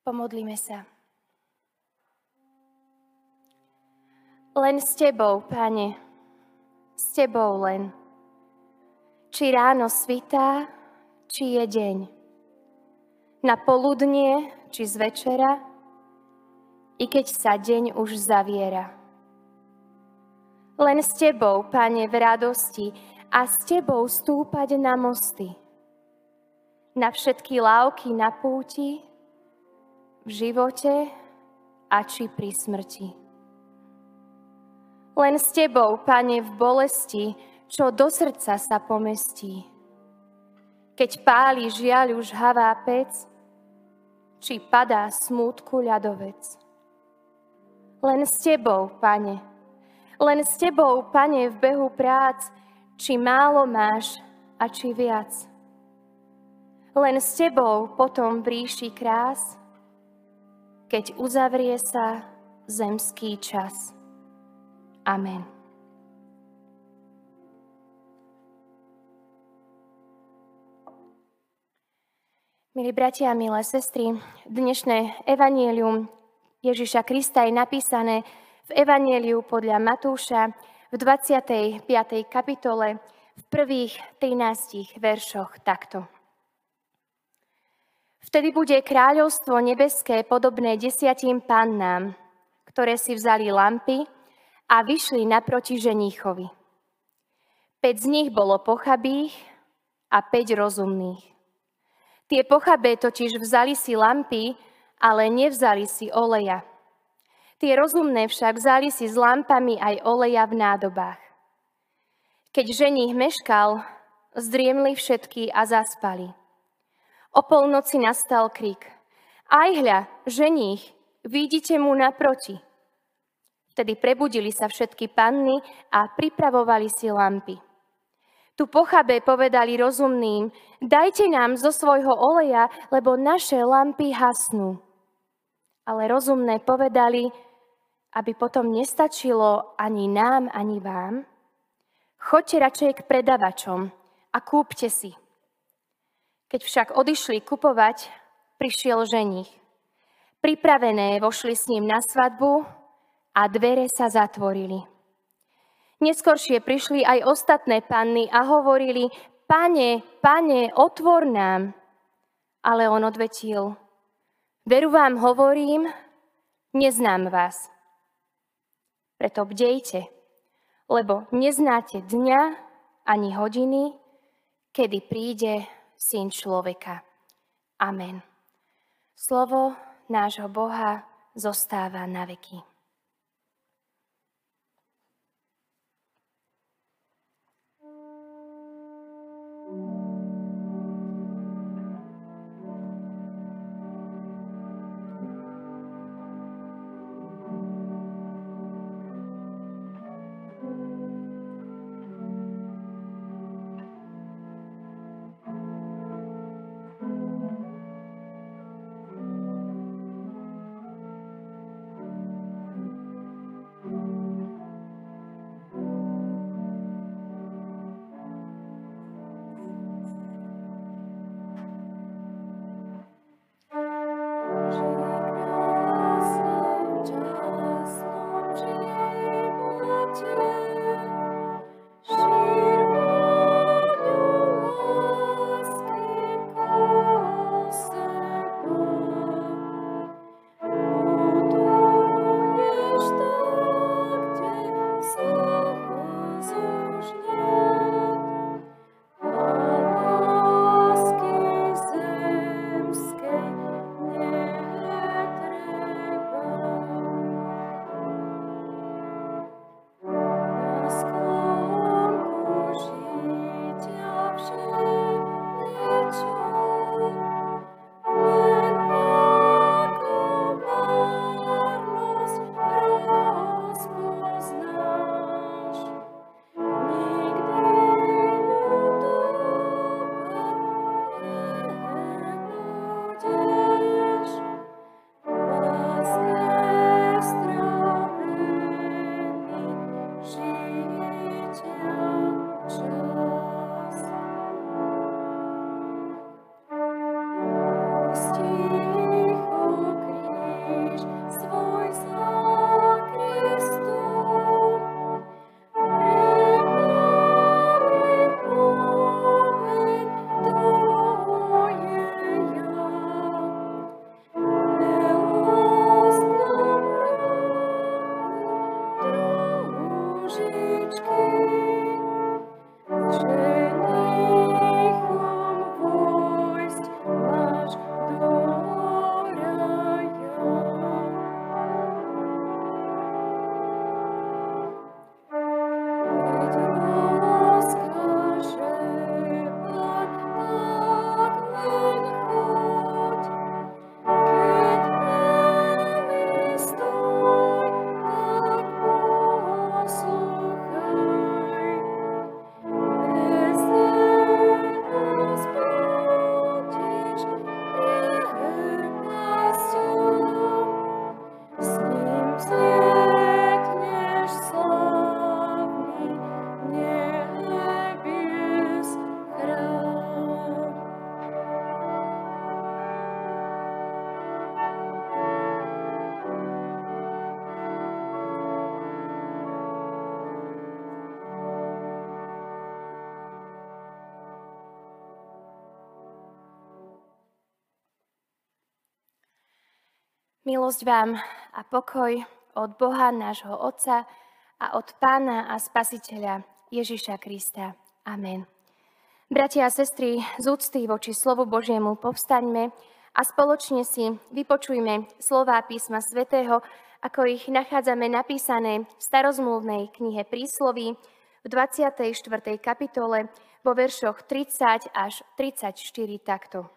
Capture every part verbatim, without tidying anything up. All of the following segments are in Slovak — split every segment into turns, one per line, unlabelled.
Pomodlíme sa. Len s Tebou, Pane, s Tebou len. Či ráno svitá, či je deň. Na poludnie, či z večera, i keď sa deň už zaviera. Len s Tebou, Pane, v radosti a s Tebou stúpať na mosty. Na všetky lávky na púti, v živote a či pri smrti. Len s Tebou, Pane, v bolesti, čo do srdca sa pomestí. Keď páli žiaľ už havá pec, či padá smútku ľadovec. Len s Tebou, Pane, len s Tebou, Pane, v behu prác, či málo máš a či viac. Len s Tebou potom v ríši krás, keď uzavrie sa zemský čas. Amen. Milí bratia a milé sestry, dnešné evanjelium Ježiša Krista je napísané v evanjeliu podľa Matúša v dvadsiatej piatej kapitole v prvých trinástich veršoch takto. Vtedy bude kráľovstvo nebeské podobné desiatim pannám, ktoré si vzali lampy a vyšli naproti ženíchovi. Päť z nich bolo pochabých a päť rozumných. Tie pochabé totiž vzali si lampy, ale nevzali si oleja. Tie rozumné však vzali si s lampami aj oleja v nádobách. Keď ženích meškal, zdriemli všetky a zaspali. O polnoci nastal krik. Aj hľa, ženích, vidíte mu naproti. Vtedy prebudili sa všetky panny a pripravovali si lampy. Tu pochabé povedali rozumným, dajte nám zo svojho oleja, lebo naše lampy hasnú. Ale rozumné povedali, aby potom nestačilo ani nám, ani vám, choďte radšej k predavačom a kúpte si. Keď však odišli kupovať, prišiel ženích. Pripravené vošli s ním na svadbu a dvere sa zatvorili. Neskoršie prišli aj ostatné panny a hovorili, Pane, Pane, otvor nám. Ale on odvetil, veru vám hovorím, neznám vás. Preto bdejte, lebo neznáte dňa ani hodiny, kedy príde Syn človeka. Amen. Slovo nášho Boha zostáva na veky. Milosť vám a pokoj od Boha, nášho Otca a od Pána a Spasiteľa Ježiša Krista. Amen. Bratia a sestry, z úcty voči slovu Božiemu povstaňme a spoločne si vypočujme slová písma svätého, ako ich nachádzame napísané v starozmluvnej knihe Prísloví v dvadsiatej štvrtej kapitole vo veršoch tridsať až tridsaťštyri takto.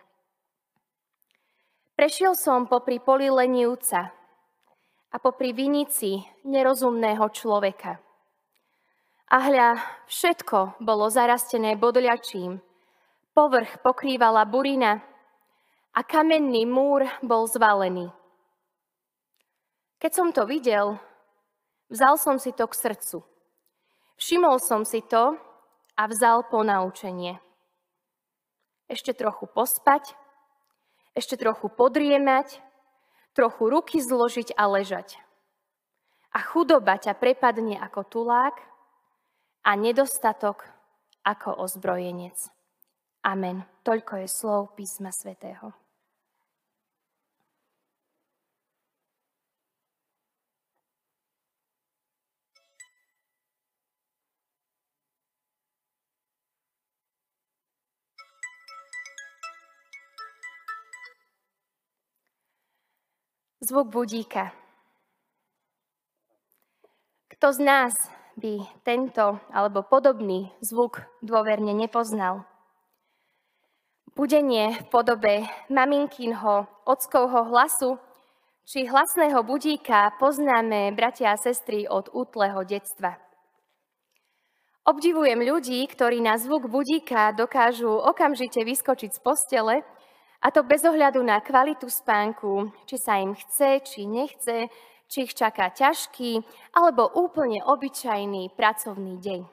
Prešiel som popri poli lenivca a popri vinici nerozumného človeka. A hľa, všetko bolo zarastené bodľačím, povrch pokrývala burina a kamenný múr bol zvalený. Keď som to videl, vzal som si to k srdcu. Všimol som si to a vzal ponaučenie. Ešte trochu pospať, ešte trochu podriemať, trochu ruky zložiť a ležať. A chudoba ťa prepadne ako tulák a nedostatok ako ozbrojenec. Amen. Toľko je slov písma svätého. Zvuk budíka. Kto z nás by tento alebo podobný zvuk dôverne nepoznal? Budenie v podobe maminkinho, ockovho hlasu či hlasného budíka poznáme, bratia a sestry, od útleho detstva. Obdivujem ľudí, ktorí na zvuk budíka dokážu okamžite vyskočiť z postele, a to bez ohľadu na kvalitu spánku, či sa im chce, či nechce, či ich čaká ťažký alebo úplne obyčajný pracovný deň.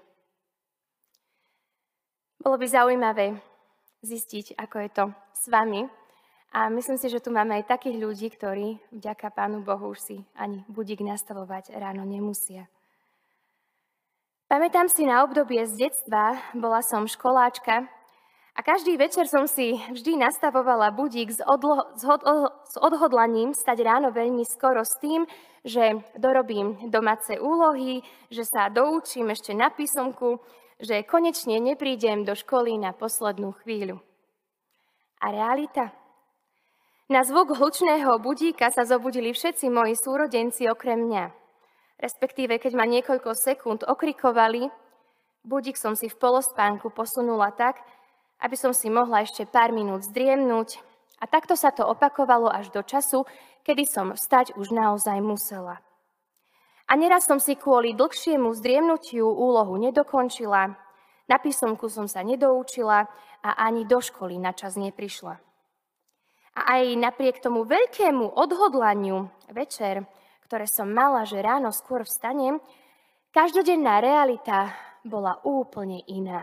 Bolo by zaujímavé zistiť, ako je to s vami. A myslím si, že tu máme aj takých ľudí, ktorí vďaka Pánu Bohu už si ani budík nastavovať ráno nemusia. Pamätám si na obdobie z detstva, bola som školáčka, a každý večer som si vždy nastavovala budík s, odlo- s, od- s odhodlaním stať ráno veľmi skoro s tým, že dorobím domáce úlohy, že sa doučím ešte na písomku, že konečne neprídem do školy na poslednú chvíľu. A realita? Na zvuk hlučného budíka sa zobudili všetci moji súrodenci okrem mňa. Respektíve, keď ma niekoľko sekúnd okrikovali, budík som si v polospánku posunula tak, aby som si mohla ešte pár minút zdriemnúť, a takto sa to opakovalo až do času, kedy som vstať už naozaj musela. A neraz som si kvôli dlhšiemu zdriemnutiu úlohu nedokončila, na písomku som sa nedoučila a ani do školy na čas neprišla. A aj napriek tomu veľkému odhodlaniu večer, ktoré som mala, že ráno skôr vstanem, každodenná realita bola úplne iná.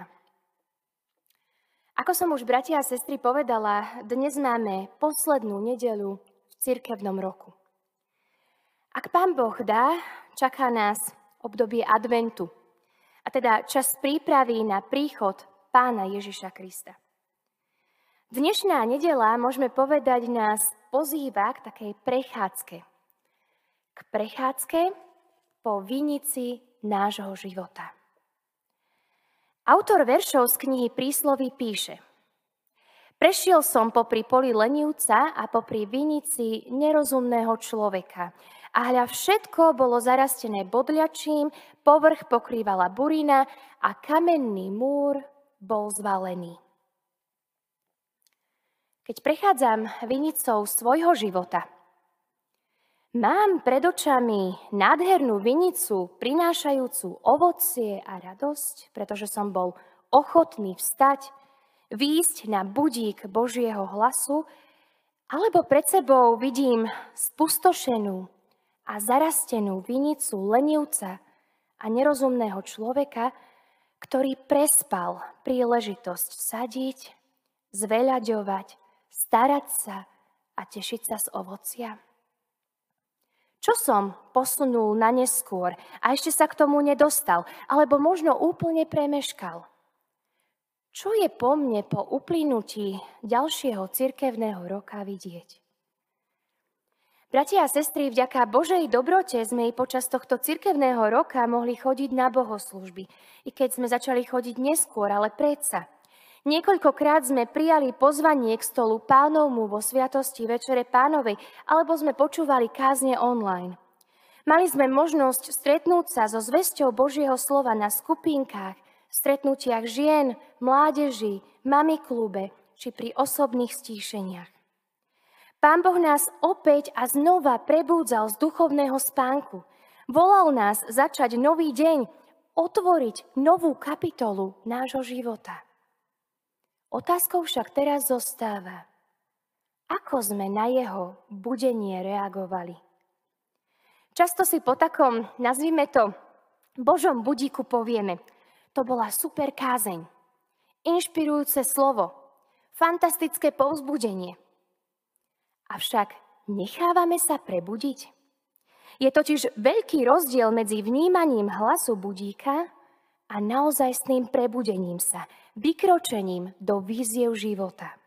Ako som už, bratia a sestry, povedala, dnes máme poslednú nedeľu v cirkevnom roku. Ak Pán Boh dá, čaká nás obdobie adventu, a teda čas prípravy na príchod Pána Ježiša Krista. Dnešná nedeľa, môžeme povedať, nás pozýva k takej prechádzke. K prechádzke po vinici nášho života. Autor veršov z knihy Prísloví píše: Prešiel som popri poli lenivca a popri vinici nerozumného človeka. A hľa, všetko bolo zarastené bodľačím, povrch pokrývala burina a kamenný múr bol zvalený. Keď prechádzam vinicou svojho života, mám pred očami nádhernú vinicu, prinášajúcu ovocie a radosť, pretože som bol ochotný vstať, výjsť na budík Božieho hlasu, alebo pred sebou vidím spustošenú a zarastenú vinicu lenivca a nerozumného človeka, ktorý prespal príležitosť sadiť, zveľaďovať, starať sa a tešiť sa z ovocia. Čo som posunul na neskôr a ešte sa k tomu nedostal, alebo možno úplne premeškal? Čo je po mne po uplynutí ďalšieho cirkevného roka vidieť? Bratia a sestry, vďaka Božej dobrote sme i počas tohto cirkevného roka mohli chodiť na bohoslúžby. I keď sme začali chodiť neskôr, ale predsa. Niekoľkokrát sme prijali pozvanie k stolu Pánovmu vo sviatosti Večere Pánovej, alebo sme počúvali kázne online. Mali sme možnosť stretnúť sa so zvesťou Božieho slova na skupinkách, stretnutiach žien, mládeží, mami klube či pri osobných stíšeniach. Pán Boh nás opäť a znova prebúdzal z duchovného spánku. Volal nás začať nový deň, otvoriť novú kapitolu nášho života. Otázkou však teraz zostáva, ako sme na jeho budenie reagovali. Často si po takom, nazvime to, Božom budíku povieme, to bola super kázeň, inšpirujúce slovo, fantastické povzbudenie. Avšak nechávame sa prebudiť? Je totiž veľký rozdiel medzi vnímaním hlasu budíka a naozajstným prebudením sa, vykročením do víziev života.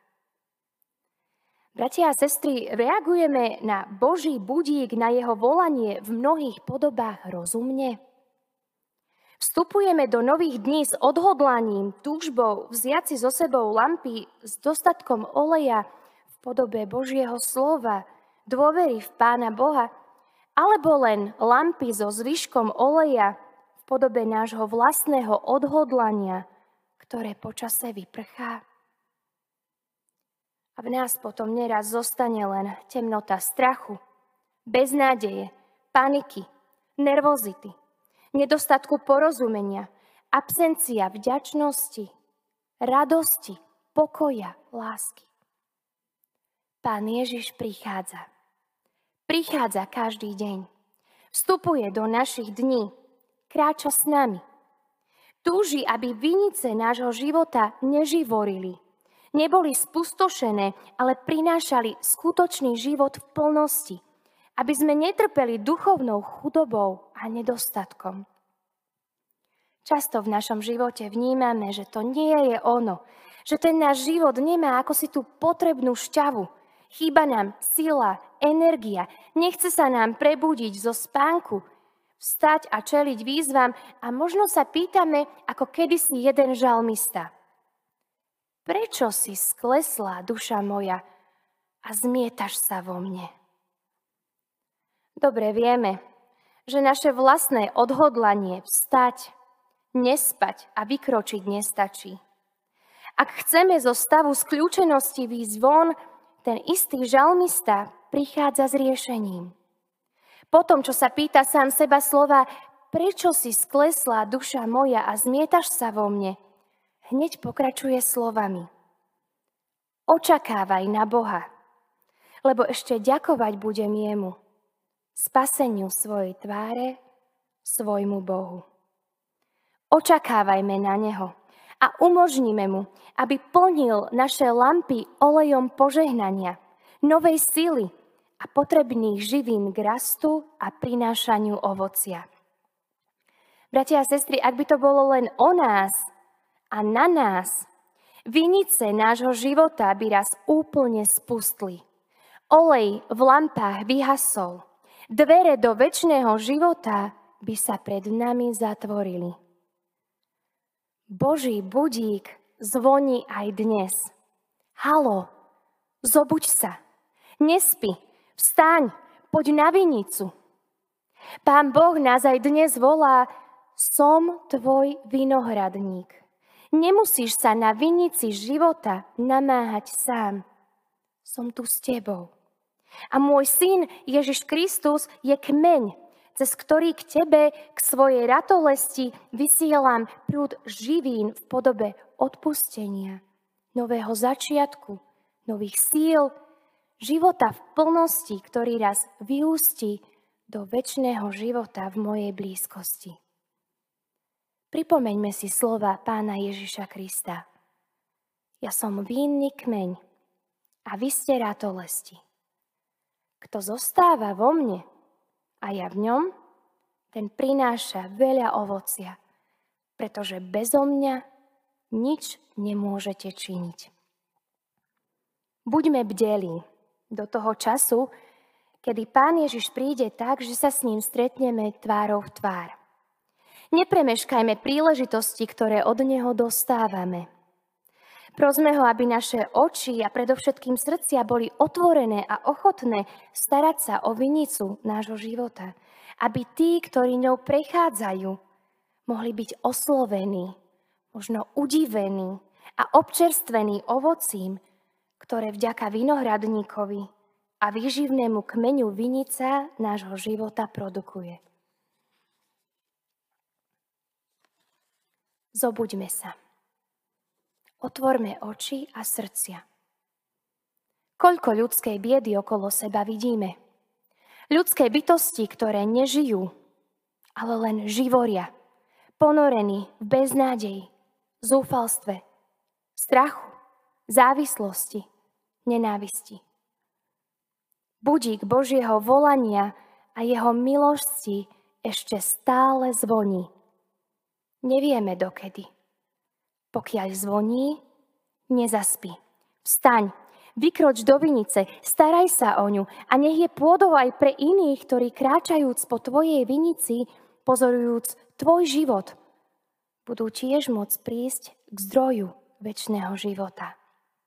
Bratia a sestry, reagujeme na Boží budík, na jeho volanie v mnohých podobách rozumne? Vstupujeme do nových dní s odhodlaním, túžbou vziať si so sebou lampy s dostatkom oleja v podobe Božieho slova, dôvery v Pána Boha, alebo len lampy so zvyškom oleja v podobe nášho vlastného odhodlania, ktoré počase vyprchá. A v nás potom neraz zostane len temnota strachu, beznádeje, paniky, nervozity, nedostatku porozumenia, absencia vďačnosti, radosti, pokoja, lásky. Pán Ježiš prichádza. Prichádza každý deň. Vstupuje do našich dní. Kráča s nami. Túži, aby vinice nášho života neživorili. Neboli spustošené, ale prinášali skutočný život v plnosti. Aby sme netrpeli duchovnou chudobou a nedostatkom. Často v našom živote vnímame, že to nie je ono. Že ten náš život nemá ako si tú potrebnú šťavu. Chýba nám sila, energia, nechce sa nám prebudiť zo spánku, vstať a čeliť výzvam a možno sa pýtame, ako kedysi jeden žalmista. Prečo si sklesla, duša moja, a zmietaš sa vo mne? Dobre vieme, že naše vlastné odhodlanie vstať, nespať a vykročiť nestačí. Ak chceme zo stavu skľúčenosti výjsť von, ten istý žalmista prichádza s riešením. Potom, čo sa pýta sám seba slova, prečo si sklesla, duša moja, a zmietaš sa vo mne, hneď pokračuje slovami. Očakávaj na Boha, lebo ešte ďakovať budem jemu, spaseniu svojej tváre, svojmu Bohu. Očakávajme na neho a umožníme mu, aby plnil naše lampy olejom požehnania, novej sily a potrebných živín k rastu a prinášaniu ovocia. Bratia a sestry, ak by to bolo len o nás a na nás, vinice nášho života by raz úplne spustli. Olej v lampách vyhasol. Dvere do večného života by sa pred nami zatvorili. Boží budík zvoní aj dnes. Haló, zobuď sa, nespi, vstaň, poď na vinicu. Pán Boh nás aj dnes volá, som tvoj vinohradník. Nemusíš sa na vinici života namáhať sám. Som tu s tebou. A môj syn Ježiš Kristus je kmeň, cez ktorý k tebe, k svojej ratolesti vysielam prúd živín v podobe odpustenia, nového začiatku, nových síl, života v plnosti, ktorý raz vyústí do večného života v mojej blízkosti. Pripomeňme si slova Pána Ježiša Krista. Ja som vínny kmeň a vy ste ratolesti. Kto zostáva vo mne a ja v ňom, ten prináša veľa ovocia, pretože bezo mňa nič nemôžete činiť. Buďme bdelí do toho času, kedy Pán Ježiš príde tak, že sa s ním stretneme tvárou v tvár. Nepremeškajme príležitosti, ktoré od neho dostávame. Prosme ho, aby naše oči a predovšetkým srdcia boli otvorené a ochotné starať sa o vinicu nášho života. Aby tí, ktorí ňou prechádzajú, mohli byť oslovení, možno udivení a občerstvení ovocím, ktoré vďaka vinohradníkovi a výživnému kmeňu vinica nášho života produkuje. Zobuďme sa. Otvorme oči a srdcia. Koľko ľudskej biedy okolo seba vidíme. Ľudské bytosti, ktoré nežijú, ale len živoria. Ponorení v beznádeji, zúfalstve, strachu, závislosti, nenávisti. Budík Božieho volania a jeho milosti ešte stále zvoní. Nevieme dokedy. Pokiaľ zvoní, nezaspí. Vstaň, vykroč do vinice, staraj sa o ňu a nech je pôdou aj pre iných, ktorí kráčajúc po tvojej vinici, pozorujúc tvoj život, budú tiež môcť prísť k zdroju večného života.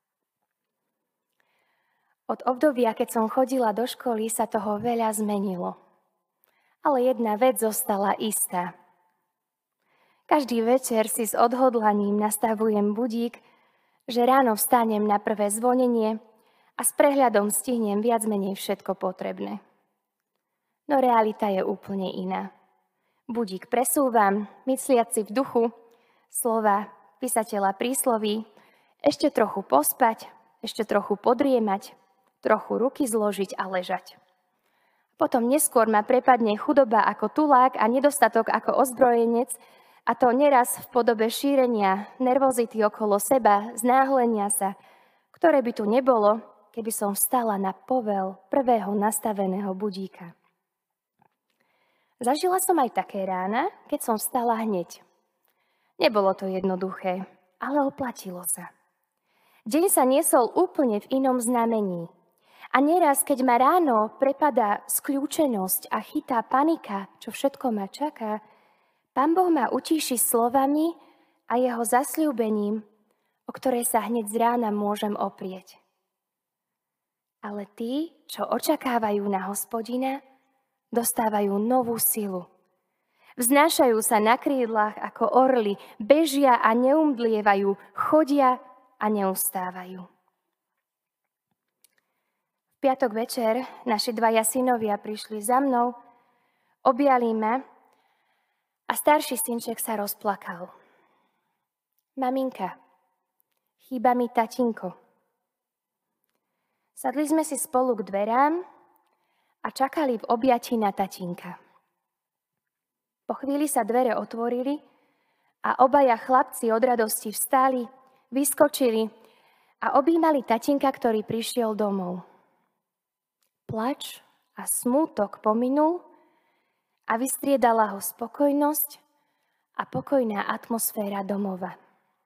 Od obdobia, keď som chodila do školy, sa toho veľa zmenilo. Ale jedna vec zostala istá. Každý večer si s odhodlaním nastavujem budík, že ráno vstanem na prvé zvonenie a s prehľadom stihnem viac menej všetko potrebné. No realita je úplne iná. Budík presúvam, mysliac si v duchu slova písateľa prísloví, ešte trochu pospať, ešte trochu podriemať, trochu ruky zložiť a ležať. Potom neskôr ma prepadne chudoba ako tulák a nedostatok ako ozbrojenec, a to neraz v podobe šírenia nervozity okolo seba, znáhlenia sa, ktoré by tu nebolo, keby som vstala na povel prvého nastaveného budíka. Zažila som aj také rána, keď som vstala hneď. Nebolo to jednoduché, ale oplatilo sa. Deň sa niesol úplne v inom znamení. A neraz, keď ma ráno prepadá skľúčenosť a chytá panika, čo všetko ma čaká, Pán Boh ma utíši slovami a jeho zasľúbením, o ktoré sa hneď z rána môžem oprieť. Ale tí, čo očakávajú na Hospodina, dostávajú novú silu. Vznášajú sa na krídlach ako orly, bežia a neumdlievajú, chodia a neustávajú. V piatok večer naši dvaja synovia prišli za mnou, objali ma a starší synček sa rozplakal. Maminka, chýba mi tatínko. Sadli sme si spolu k dverám a čakali v objatí na tatínka. Po chvíli sa dvere otvorili a obaja chlapci od radosti vstali, vyskočili a objímali tatínka, ktorý prišiel domov. Plač a smútok pominul a vystriedala ho spokojnosť a pokojná atmosféra domova.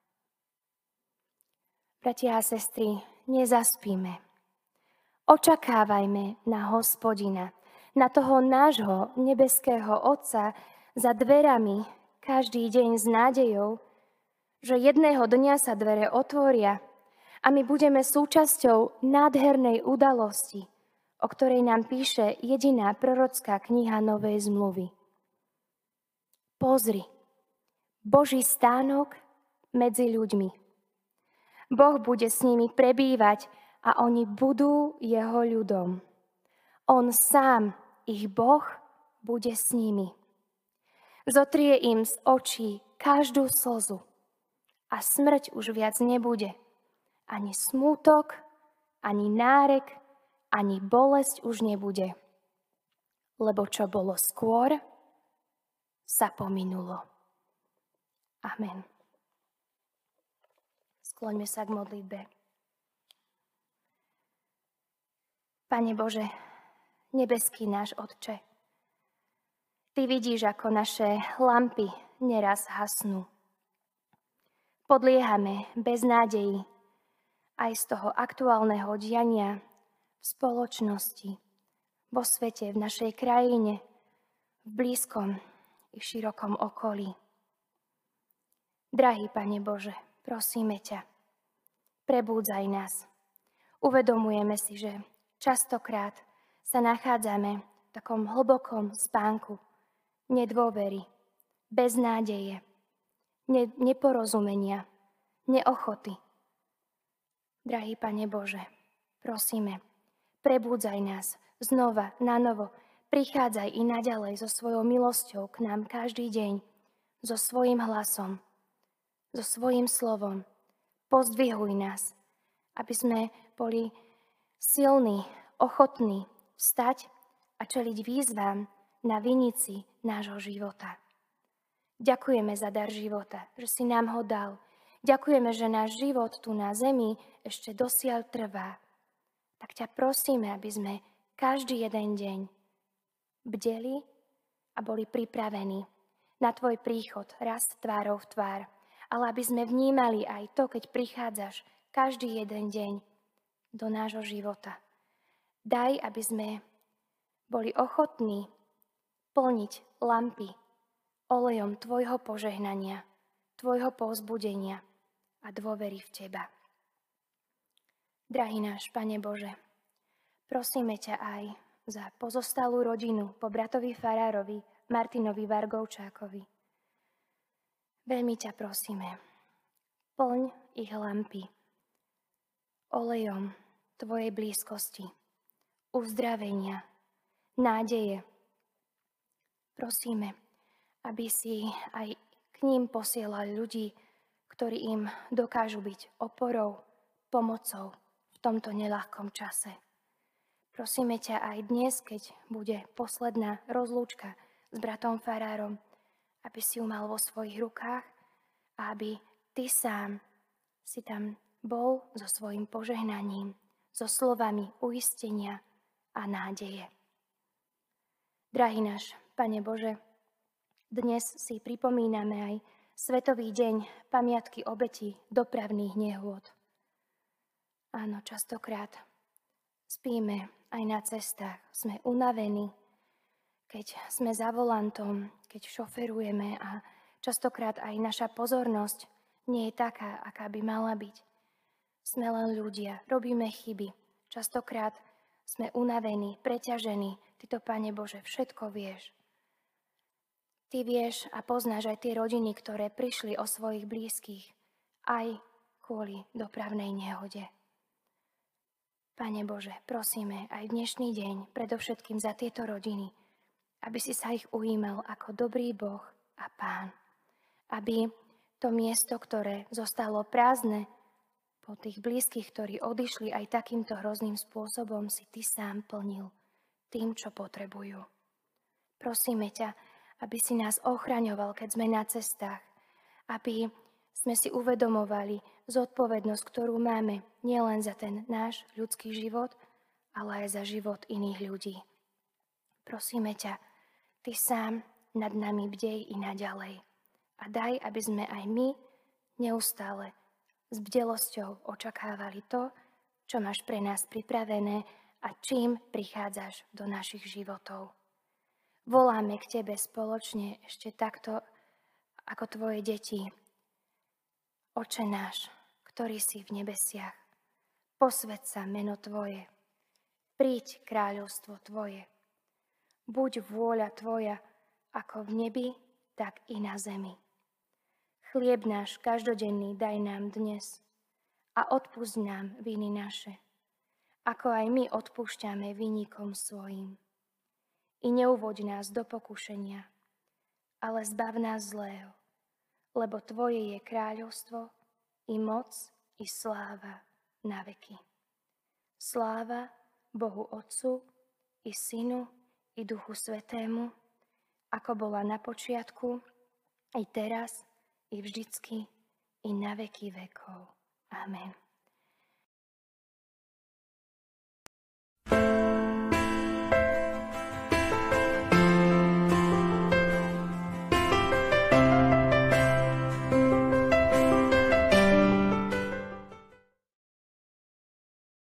Bratia a sestry, nezaspíme. Očakávajme na Hospodina, na toho nášho nebeského Otca za dverami každý deň s nádejou, že jedného dňa sa dvere otvoria a my budeme súčasťou nádhernej udalosti, o ktorej nám píše jediná prorocká kniha Novej zmluvy. Pozri, Boží stánok medzi ľuďmi. Boh bude s nimi prebývať a oni budú jeho ľudom. On sám, ich Boh, bude s nimi. Zotrie im z očí každú slzu a smrť už viac nebude. Ani smútok, ani nárek, ani bolesť už nebude, lebo čo bolo skôr, sa pominulo. Amen. Skloňme sa k modlitbe. Pane Bože, nebeský náš Otče, Ty vidíš, ako naše lampy neraz hasnú. Podliehame bez nádeji aj z toho aktuálneho diania v spoločnosti, vo svete, v našej krajine, v blízkom i širokom okolí. Drahý Pane Bože, prosíme ťa, prebúdzaj nás. Uvedomujeme si, že častokrát sa nachádzame v takom hlbokom spánku nedôvery, beznádeje, ne- neporozumenia, neochoty. Drahý Pane Bože, prosíme, prebúdzaj nás znova, nanovo, prichádzaj i naďalej so svojou milosťou k nám každý deň, so svojím hlasom, so svojím slovom. Pozdvihuj nás, aby sme boli silní, ochotní vstať a čeliť výzvam na vinici nášho života. Ďakujeme za dar života, že si nám ho dal. Ďakujeme, že náš život tu na zemi ešte dosiaľ trvá. Tak ťa prosíme, aby sme každý jeden deň bdeli a boli pripravení na tvoj príchod raz tvárou v tvár. Ale aby sme vnímali aj to, keď prichádzaš každý jeden deň do nášho života. Daj, aby sme boli ochotní plniť lampy olejom tvojho požehnania, tvojho povzbudenia a dôvery v teba. Drahý náš Pane Bože, prosíme ťa aj za pozostalú rodinu po bratovi farárovi Martinovi Vargovčákovi. Veľmi ťa prosíme, plň ich lampy olejom tvojej blízkosti, uzdravenia, nádeje. Prosíme, aby si aj k ním posielal ľudí, ktorí im dokážu byť oporou, pomocou v tomto neľahkom čase. Prosíme ťa aj dnes, keď bude posledná rozlúčka s bratom farárom, aby si ju mal vo svojich rukách a aby ty sám si tam bol so svojím požehnaním, so slovami uistenia a nádeje. Drahý náš Pane Bože, dnes si pripomíname aj Svetový deň pamiatky obetí dopravných nehôd. Áno, častokrát spíme aj na cestách, sme unavení, keď sme za volantom, keď šoferujeme a častokrát aj naša pozornosť nie je taká, aká by mala byť. Sme len ľudia, robíme chyby, častokrát sme unavení, preťažení. Ty to, Pane Bože, všetko vieš. Ty vieš a poznáš aj tie rodiny, ktoré prišli o svojich blízkych aj kvôli dopravnej nehode. Pane Bože, prosíme aj dnešný deň, predovšetkým za tieto rodiny, aby si sa ich ujímal ako dobrý Boh a Pán. Aby to miesto, ktoré zostalo prázdne po tých blízkych, ktorí odišli aj takýmto hrozným spôsobom, si Ty sám plnil tým, čo potrebujú. Prosíme ťa, aby si nás ochraňoval, keď sme na cestách, aby sme si uvedomovali zodpovednosť, ktorú máme nielen za ten náš ľudský život, ale aj za život iných ľudí. Prosíme ťa, Ty sám nad nami bdej i naďalej a daj, aby sme aj my neustále s bdelosťou očakávali to, čo máš pre nás pripravené a čím prichádzaš do našich životov. Voláme k Tebe spoločne ešte takto, ako Tvoje deti. Oče náš, ktorý si v nebesiach, posväť sa meno Tvoje, príď kráľovstvo Tvoje. Buď vôľa Tvoja, ako v nebi, tak i na zemi. Chlieb náš každodenný daj nám dnes a odpusť nám viny naše, ako aj my odpúšťame vinníkom svojim. I neuvoď nás do pokušenia, ale zbav nás zlého, lebo Tvoje je kráľovstvo, i moc, i sláva na veky. Sláva Bohu Otcu, i Synu, i Duchu Svätému, ako bola na počiatku, i teraz, i vždycky, i na veky vekov. Amen.